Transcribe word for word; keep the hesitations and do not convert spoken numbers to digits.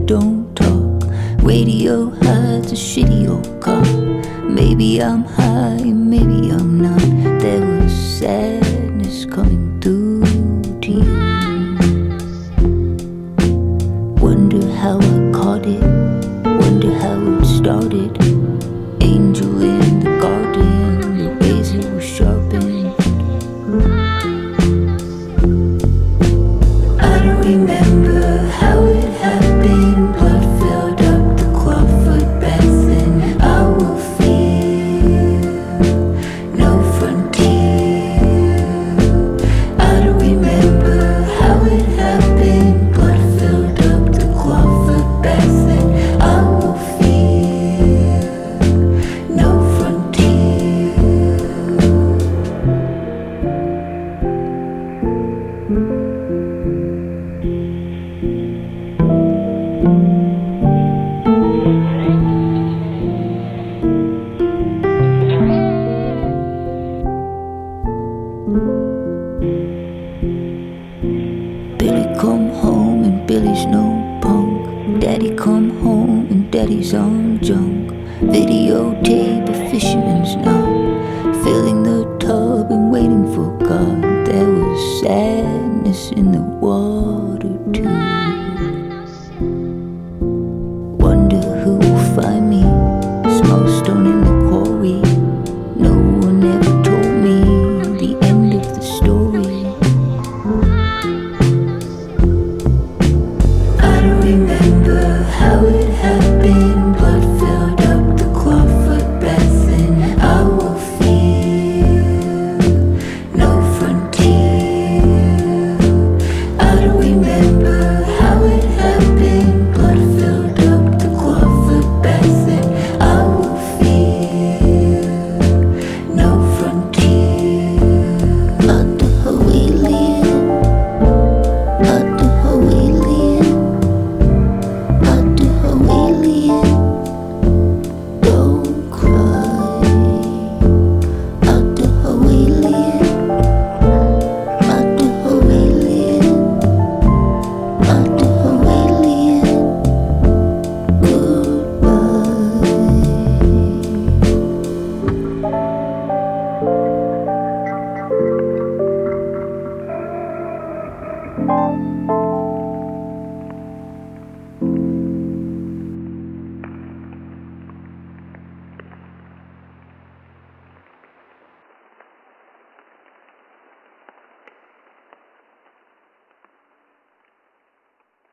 don't talk. Radio has a shitty old car. Maybe I'm high, maybe I'm not. There was sadness coming through tears. Wonder how I caught it, wonder how it started. Angel in the garden, the razor was sharpened. I don't remember how it happened. Blood filled up the clawfoot bath, and I will feel no frontier. I don't remember how it happened. Blood filled up the clawfoot bath, and I will feel no frontier. Billy come home and Billy's no punk. Daddy come home and Daddy's on junk. Videotape